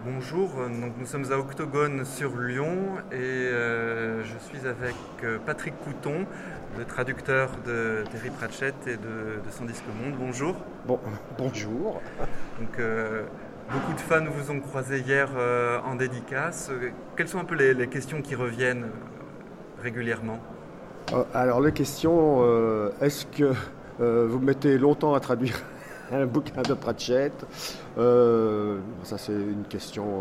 Bonjour, donc nous sommes à Octogone sur Lyon et je suis avec Patrick Couton, le traducteur de Terry Pratchett et de Son Disque Monde. Bonjour. Bon, bonjour. Donc, beaucoup de fans vous ont croisé hier en dédicace. Quelles sont un peu les questions qui reviennent régulièrement? Alors, les questions, est-ce que vous mettez longtemps à traduire un bouquin de Pratchett? Ça, c'est une question,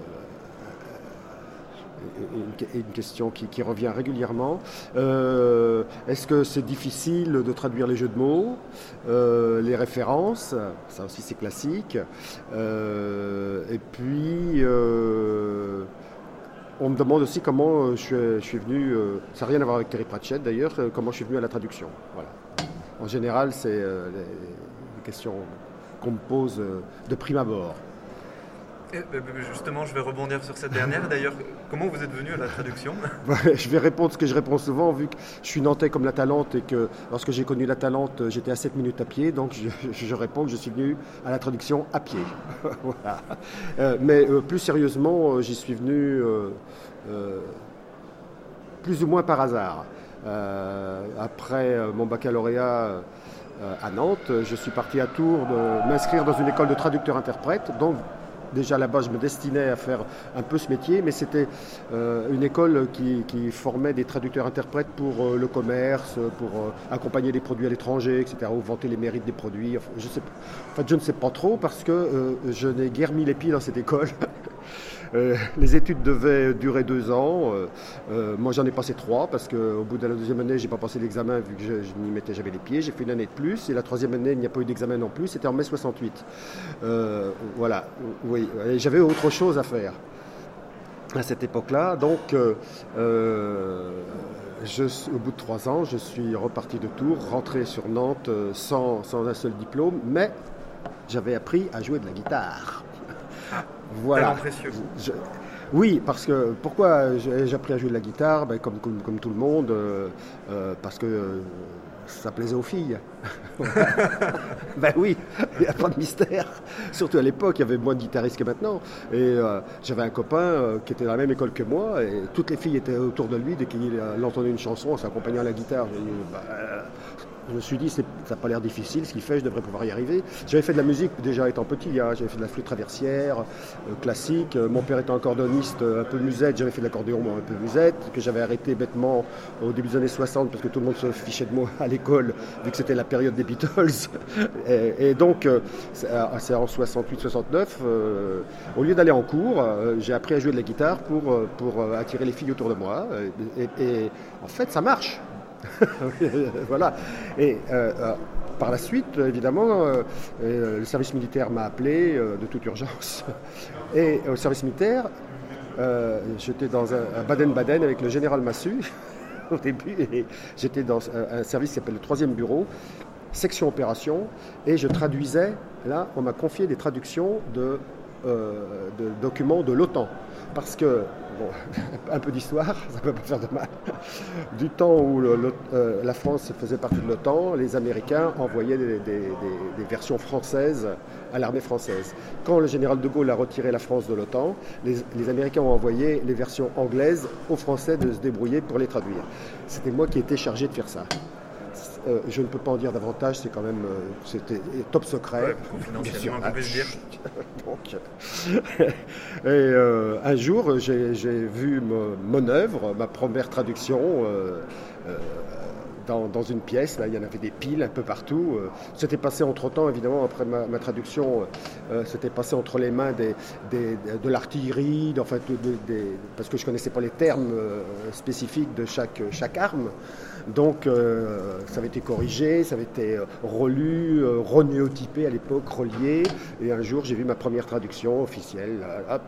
une question qui revient régulièrement. Est-ce que c'est difficile de traduire les jeux de mots, les références? Ça aussi, c'est classique. Et puis... on me demande aussi comment je suis venu, ça n'a rien à voir avec Terry Pratchett d'ailleurs, comment je suis venu à la traduction. Voilà. En général, c'est les questions qu'on me pose de prime abord. Justement, je vais rebondir sur cette dernière. D'ailleurs, comment vous êtes venu à la traduction? Je vais répondre ce que je réponds souvent, vu que je suis nantais comme la Talente et que lorsque j'ai connu la Talente, j'étais à 7 minutes à pied, donc je réponds que je suis venu à la traduction à pied. Voilà. Mais plus sérieusement, j'y suis venu plus ou moins par hasard. Après mon baccalauréat à Nantes, je suis parti à Tours m'inscrire dans une école de traducteur-interprète. Donc, déjà là-bas, je me destinais à faire un peu ce métier, mais c'était une école qui formait des traducteurs-interprètes pour le commerce, pour accompagner des produits à l'étranger, etc., ou vanter les mérites des produits. Enfin, je ne sais pas trop parce que je n'ai guère mis les pieds dans cette école. Les études devaient durer 2 ans. Moi, j'en ai passé 3 parce qu'au bout de la deuxième année, je n'ai pas passé l'examen vu que je n'y mettais jamais les pieds. J'ai fait une année de plus et la troisième année, il n'y a pas eu d'examen non plus. C'était en mai 68. Voilà. Oui. Et j'avais autre chose à faire à cette époque-là. Donc, au bout de 3 ans, je suis reparti de Tours, rentré sur Nantes sans un seul diplôme, mais j'avais appris à jouer de la guitare. Voilà. Précieux. Oui, parce que pourquoi j'ai appris à jouer de la guitare? Comme tout le monde, parce que ça plaisait aux filles. Ben oui, il n'y a pas de mystère. Surtout à l'époque, il y avait moins de guitaristes que maintenant. Et j'avais un copain qui était dans la même école que moi, et toutes les filles étaient autour de lui dès qu'il entendait une chanson en s'accompagnant à la guitare. Je me suis dit, ça n'a pas l'air difficile, ce qu'il fait, je devrais pouvoir y arriver. J'avais fait de la musique déjà étant petit, hein. J'avais fait de la flûte traversière, classique. Mon père était un cordoniste, un peu musette, j'avais fait de l'accordéon, moi, un peu musette, que j'avais arrêté bêtement au début des années 60 parce que tout le monde se fichait de moi à l'école, vu que c'était la période des Beatles. Et donc, c'est en 68-69, au lieu d'aller en cours, j'ai appris à jouer de la guitare pour attirer les filles autour de moi. Et en fait, ça marche. Voilà. Et par la suite, évidemment, le service militaire m'a appelé de toute urgence. Et au service militaire, j'étais dans un Baden-Baden avec le général Massu au début. Et j'étais dans un service qui s'appelle le 3e bureau, section opération. Et je traduisais, là, on m'a confié des traductions de documents de l'OTAN. Parce que, bon, un peu d'histoire, ça ne peut pas faire de mal. Du temps où la France faisait partie de l'OTAN, les Américains envoyaient des versions françaises à l'armée française. Quand le général de Gaulle a retiré la France de l'OTAN, les Américains ont envoyé les versions anglaises aux Français de se débrouiller pour les traduire. C'était moi qui étais chargé de faire ça. Je ne peux pas en dire davantage, c'est quand même c'était top secret. Ouais, bien sûr. On peut se dire. Donc, et un jour, j'ai vu mon œuvre, ma première traduction, dans une pièce. Là, il y en avait des piles un peu partout. C'était passé entre-temps, évidemment, après ma traduction, c'était passé entre les mains de l'artillerie, parce que je ne connaissais pas les termes spécifiques de chaque arme. Donc, ça avait été corrigé, ça avait été relu, renéotypé à l'époque, relié. Et un jour, j'ai vu ma première traduction officielle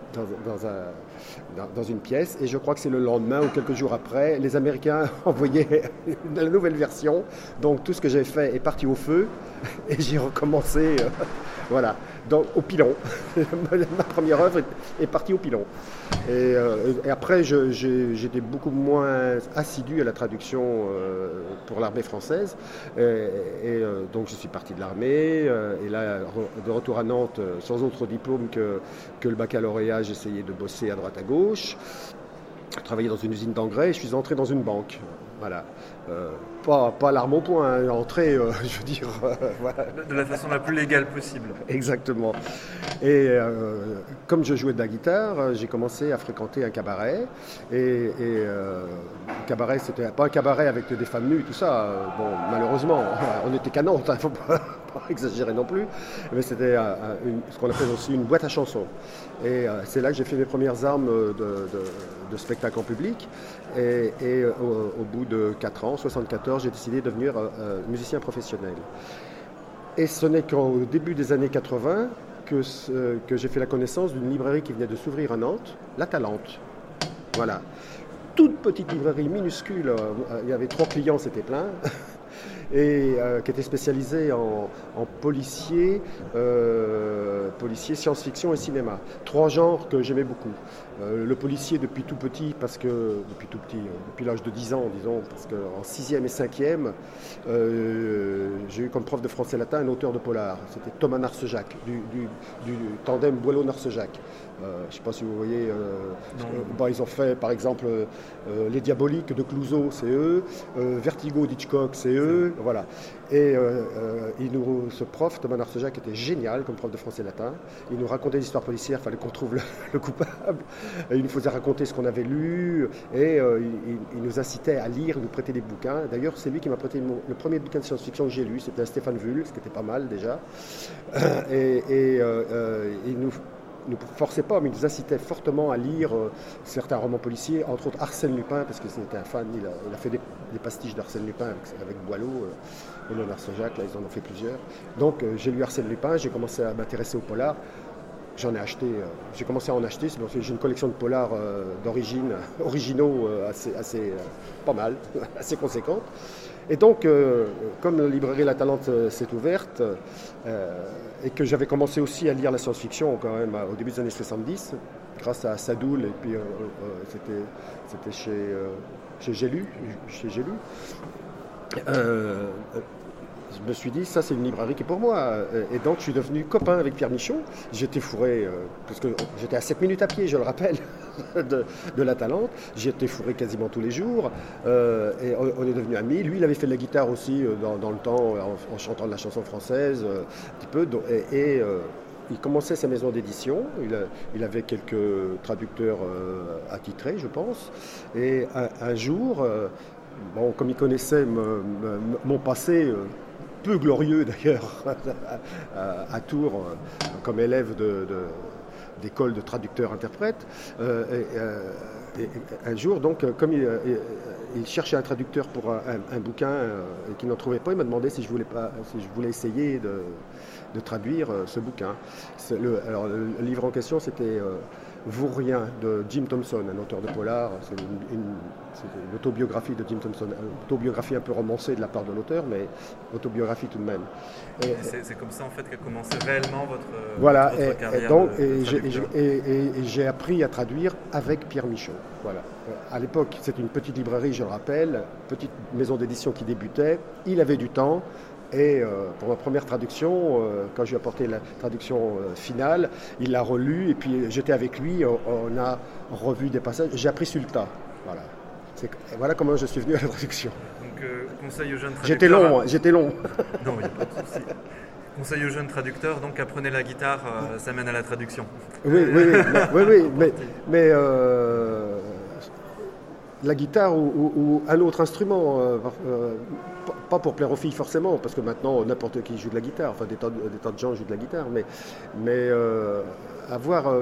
dans une pièce. Et je crois que c'est le lendemain ou quelques jours après, les Américains envoyaient la nouvelle version. Donc, tout ce que j'ai fait est parti au feu. Et j'ai recommencé. Voilà. au pilon. Ma première œuvre est partie au pilon. Et après, j'étais beaucoup moins assidu à la traduction pour l'armée française. Donc je suis parti de l'armée. Et là, de retour à Nantes, sans autre diplôme que le baccalauréat, j'ai essayé de bosser à droite à gauche. Je travaillais dans une usine d'engrais et je suis entré dans une banque. Voilà. Pas l'arme au poing, hein, entrée, je veux dire. Voilà. De la façon la plus légale possible. Exactement. Et comme je jouais de la guitare, j'ai commencé à fréquenter un cabaret. Et le cabaret, c'était pas un cabaret avec des femmes nues, tout ça. Bon, malheureusement, on était qu'à Nantes, il ne faut pas exagérer non plus. Mais c'était ce qu'on appelle aussi une boîte à chansons. Et c'est là que j'ai fait mes premières armes de spectacle en public. Et au bout de 4 ans, 74, j'ai décidé de devenir musicien professionnel. Et ce n'est qu'au début des années 80 que j'ai fait la connaissance d'une librairie qui venait de s'ouvrir à Nantes, La Talente. Voilà. Toute petite librairie minuscule, il y avait 3 clients, c'était plein. Et qui était spécialisé en policier, science-fiction et cinéma. 3 genres que j'aimais beaucoup. Le policier depuis tout petit, depuis l'âge de 10 ans, disons, parce qu'en 6e et 5e, j'ai eu comme prof de français latin un auteur de polar. C'était Thomas Narcejac, du tandem Boileau-Narcejac. Je ne sais pas si vous voyez, ils ont fait par exemple Les Diaboliques de Clouzot, c'est eux, Vertigo d'Hitchcock, c'est eux, voilà. Et ce prof, Thomas Narcejac, était génial comme prof de français latin. Il nous racontait des histoires policières, il fallait qu'on trouve le coupable. Et il nous faisait raconter ce qu'on avait lu et il nous incitait à lire, nous prêter des bouquins. D'ailleurs, c'est lui qui m'a prêté le premier bouquin de science-fiction que j'ai lu, c'était Stéphane Vull, ce qui était pas mal déjà. Il nous forçait pas, mais il nous incitait fortement à lire certains romans policiers, entre autres Arsène Lupin, parce que c'était un fan, il a fait des pastiches d'Arsène Lupin avec Boileau, et Léonard Saint-Jacques, là ils en ont fait plusieurs. Donc j'ai lu Arsène Lupin, j'ai commencé à m'intéresser au polar, j'en ai acheté, j'ai commencé à en acheter, c'est parce que j'ai une collection de polars originaux assez pas mal, assez conséquente. Et donc, comme la librairie La Talente s'est ouverte, et que j'avais commencé aussi à lire la science-fiction quand même au début des années 70, grâce à Sadoul, et puis c'était chez J'ai lu. Je me suis dit, ça c'est une librairie qui est pour moi. Et donc je suis devenu copain avec Pierre Michaud. J'étais fourré, parce que j'étais à 7 minutes à pied, je le rappelle, de La Talente. J'étais fourré quasiment tous les jours. Et on est devenus amis. Lui, il avait fait de la guitare aussi dans le temps, en chantant de la chanson française, un petit peu. Il commençait sa maison d'édition. Il avait quelques traducteurs attitrés, je pense. Et un jour, comme il connaissait mon passé, peu glorieux d'ailleurs, à Tours, comme élève d'école de traducteur-interprète. Un jour, donc, comme il cherchait un traducteur pour un bouquin et qu'il n'en trouvait pas, il m'a demandé si je voulais essayer de traduire ce bouquin. Le livre en question, c'était Vaurien de Jim Thompson, un auteur de polar. C'est une autobiographie de Jim Thompson, une autobiographie un peu romancée de la part de l'auteur, mais autobiographie tout de même. C'est comme ça en fait qu'a commencé réellement votre carrière. Et j'ai appris à traduire avec Pierre Michaud. Voilà. À l'époque, c'était une petite librairie, je le rappelle, petite maison d'édition qui débutait. Il avait du temps. Et pour ma première traduction, quand je lui ai apporté la traduction finale, il l'a relue et puis j'étais avec lui, on a revu des passages, j'ai appris sur le tas. Voilà comment je suis venu à la traduction. Donc conseil aux jeunes traducteurs... J'étais long. Non, il n'y a pas de souci. Conseil aux jeunes traducteurs, donc apprenez la guitare, ça mène à la traduction. Oui, mais la guitare ou un autre instrument, pas pour plaire aux filles forcément, parce que maintenant n'importe qui joue de la guitare, enfin des tas de gens jouent de la guitare, mais avoir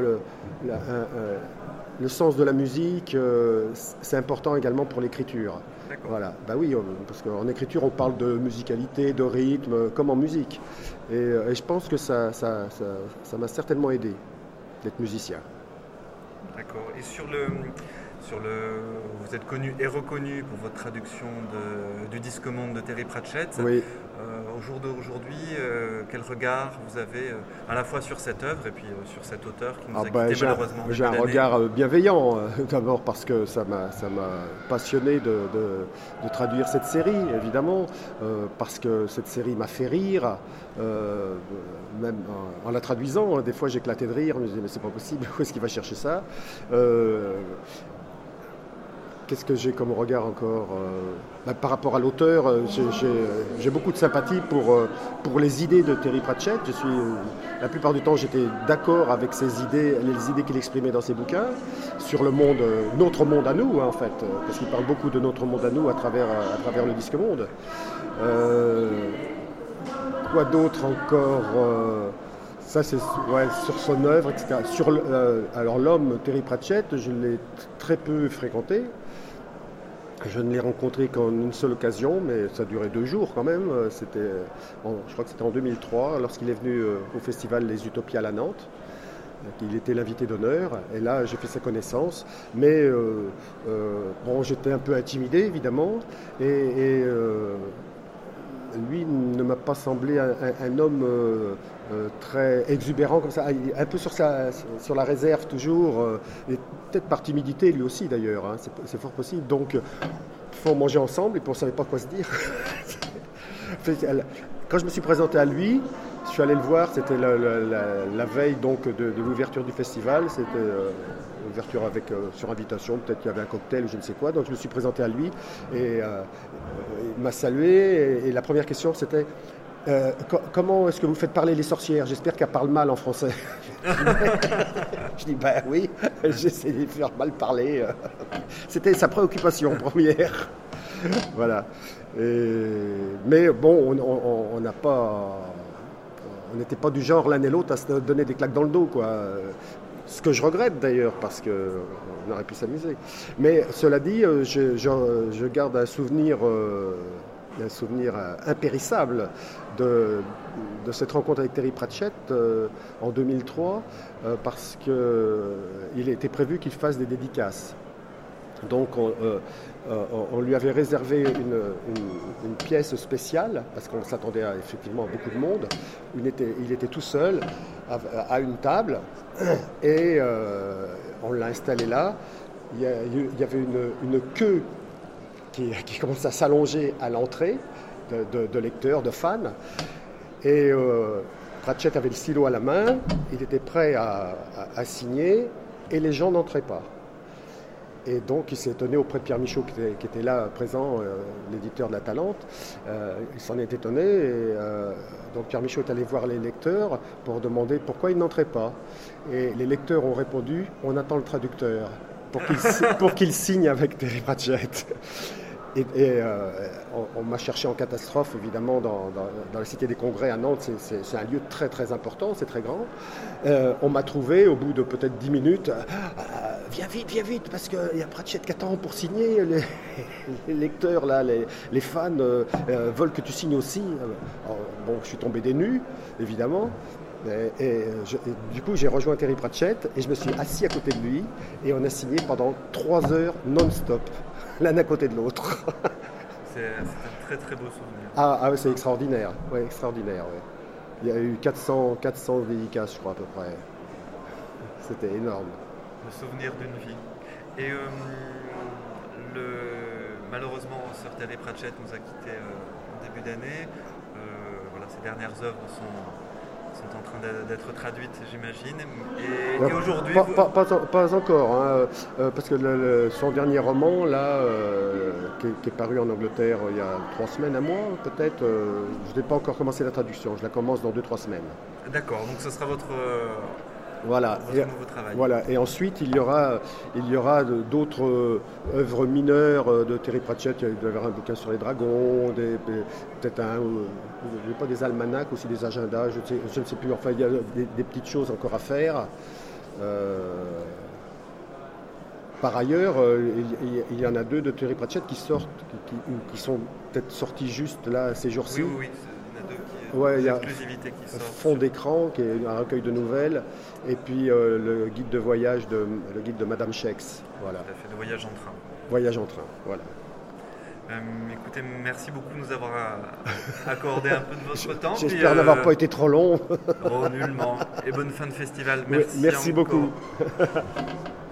le sens de la musique, c'est important également pour l'écriture. Voilà, oui, parce qu'en écriture on parle de musicalité, de rythme, comme en musique, et je pense que ça m'a certainement aidé d'être musicien. D'accord. Et Vous êtes connu et reconnu pour votre traduction du Disque-monde de Terry Pratchett. Oui. Au jour d'aujourd'hui, quel regard vous avez à la fois sur cette œuvre et puis sur cet auteur qui nous a quittés malheureusement. J'ai un regard bienveillant, d'abord parce que ça m'a passionné de traduire cette série, évidemment, parce que cette série m'a fait rire, même en la traduisant. Des fois, j'éclatais de rire, je me disais, mais c'est pas possible, où est-ce qu'il va chercher ça? Qu'est-ce que j'ai comme regard encore par rapport à l'auteur, j'ai beaucoup de sympathie pour les idées de Terry Pratchett. La plupart du temps, j'étais d'accord avec ses idées, les idées qu'il exprimait dans ses bouquins, sur le monde, notre monde à nous, en fait, parce qu'il parle beaucoup de notre monde à nous à travers le Disque-monde. Quoi d'autre encore ça, c'est sur son œuvre, etc. Alors l'homme, Terry Pratchett, je l'ai très peu fréquenté. Je ne l'ai rencontré qu'en une seule occasion, mais ça durait 2 jours quand même. Je crois que c'était en 2003, lorsqu'il est venu au festival Les Utopiales à Nantes. Il était l'invité d'honneur, et là j'ai fait sa connaissance. Mais j'étais un peu intimidé, évidemment, et lui ne m'a pas semblé un homme très exubérant comme ça, un peu sur la réserve toujours, et peut-être par timidité lui aussi d'ailleurs, hein, c'est fort possible. Donc il faut manger ensemble et puis on ne savait pas quoi se dire. Quand je me suis présenté à lui, je suis allé le voir, c'était la veille donc de l'ouverture du festival, c'était l'ouverture sur invitation, peut-être qu'il y avait un cocktail ou je ne sais quoi, donc je me suis présenté à lui et il m'a salué et la première question c'était comment est-ce que vous faites parler les sorcières? J'espère qu'elles parlent mal en français. Je dis ben oui, j'essaie de les faire mal parler. C'était sa préoccupation première. Voilà. Mais bon, on n'a pas... On n'était pas du genre l'un et l'autre à se donner des claques dans le dos, quoi. Ce que je regrette d'ailleurs, parce qu'on aurait pu s'amuser. Mais cela dit, je garde un souvenir impérissable de cette rencontre avec Terry Pratchett en 2003, parce qu'il était prévu qu'il fasse des dédicaces. Donc on lui avait réservé une pièce spéciale, parce qu'on s'attendait effectivement à beaucoup de monde. Il était tout seul à une table, et on l'a installé là. Il y avait une queue qui commence à s'allonger à l'entrée de lecteurs, de fans. Et Pratchett avait le stylo à la main, il était prêt à signer, et les gens n'entraient pas. Et donc il s'est étonné auprès de Pierre Michaud qui était là présent, l'éditeur de La Talente. Il s'en est étonné, et donc Pierre Michaud est allé voir les lecteurs pour demander pourquoi ils n'entraient pas. Et les lecteurs ont répondu, on attend le traducteur pour qu'il signe avec Terry Pratchett. Et on m'a cherché en catastrophe, évidemment, dans la Cité des Congrès à Nantes. C'est un lieu très très important, c'est très grand. On m'a trouvé au bout de peut-être 10 minutes. Viens vite, parce qu'il y a Pratchett qui attend pour signer. Les lecteurs, là, les fans veulent que tu signes aussi. Bon, je suis tombé des nues, évidemment. Du coup, j'ai rejoint Terry Pratchett et je me suis assis à côté de lui et on a signé pendant 3 heures non-stop, l'un à côté de l'autre. C'est un très très beau souvenir. Ah, c'est extraordinaire. Ouais, extraordinaire. Ouais. Il y a eu 400 dédicaces, je crois, à peu près. C'était énorme. Le souvenir d'une vie. Et malheureusement, Sir Terry Pratchett nous a quittés en début d'année. Ses dernières œuvres sont en train d'être traduites, j'imagine. Et aujourd'hui... Pas encore, hein, parce que son dernier roman, là, qui est paru en Angleterre il y a 3 semaines, un mois peut-être, je n'ai pas encore commencé la traduction, je la commence dans 2-3 semaines. D'accord, donc ce sera votre nouveau travail. Voilà, et ensuite il y aura d'autres œuvres mineures de Terry Pratchett. Il doit y avoir un bouquin sur les dragons, peut-être pas des almanachs, aussi des agendas, je ne sais plus, enfin il y a des petites choses encore à faire. Par ailleurs, il y en a 2 de Terry Pratchett qui sortent, qui sont peut-être sortis juste là ces jours-ci. Oui, a deux Ouais, il y a exclusivités qui sortent. Fond d'écran, qui est un recueil de nouvelles, et puis le guide de voyage, le guide de Madame Schex. Voilà. Tout à fait, de voyage en train. Voyage en train, voilà. Écoutez, merci beaucoup de nous avoir accordé un peu de votre temps. J'espère n'avoir pas été trop long. Oh, nullement. Et bonne fin de festival. Merci encore. beaucoup.